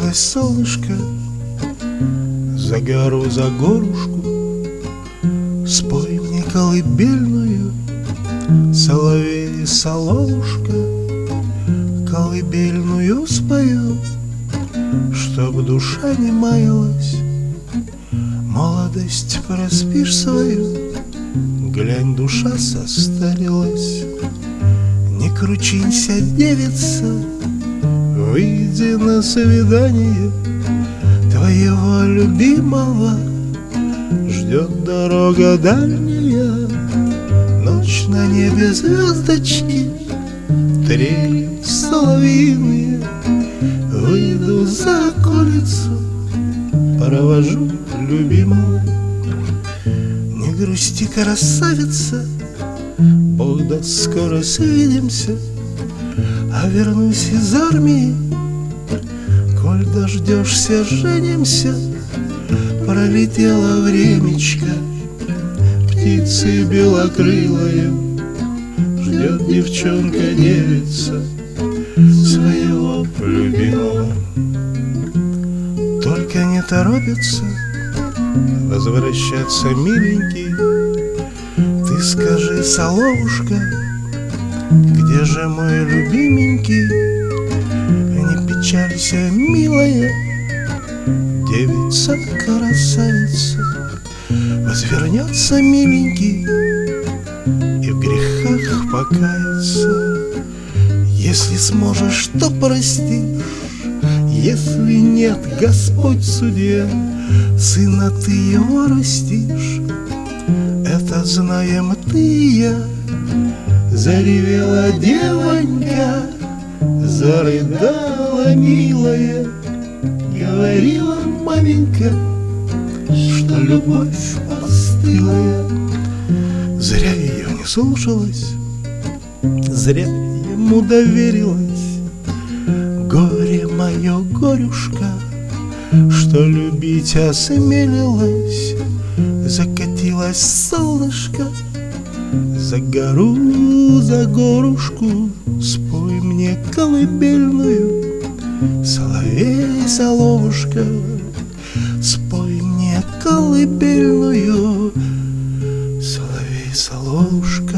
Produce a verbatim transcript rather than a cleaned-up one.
закатилось солнышко за гору, за горушку. Спой мне колыбельную, соловей, соловушка. Колыбельную спою, чтоб душа не маялась. Молодость проспишь свою, глянь, душа состарилась. Не кручинься, девица, выйди на свидание. Твоего любимого ждет дорога дальняя. Ночь на небе, звездочки, трели соловьиные. Выйду за околицу, провожу любимого. Не грусти, красавица, Бог даст, скоро свидимся. А вернусь из армии, коль дождешься, женимся. Пролетело времечко, птицы белокрылая, ждет девчонка-девица своего любимого. Только не торопится возвращаться, миленький. Ты скажи, соловушка, где же мой любименький? Не печалься, милая, девица-красавица. Возвернется, миленький, и в грехах покаяться. Если сможешь, то простишь, если нет, Господь судья. Сына ты его растишь, это знаем ты и я. Заревела девонька, зарыдала милая. Говорила маменька, что любовь постылая. Зря ее не слушалась, зря ему доверилась. Горе мое, горюшка, что любить осмелилась. Закатилось солнышко за гору, за горушку. Спой мне колыбельную, соловей, соловушка. Спой мне колыбельную, соловей, соловушка.